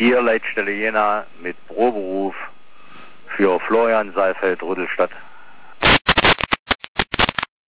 Hier Leitstelle Jena mit Proberuf für Florian Saalfeld, Rüttelstadt.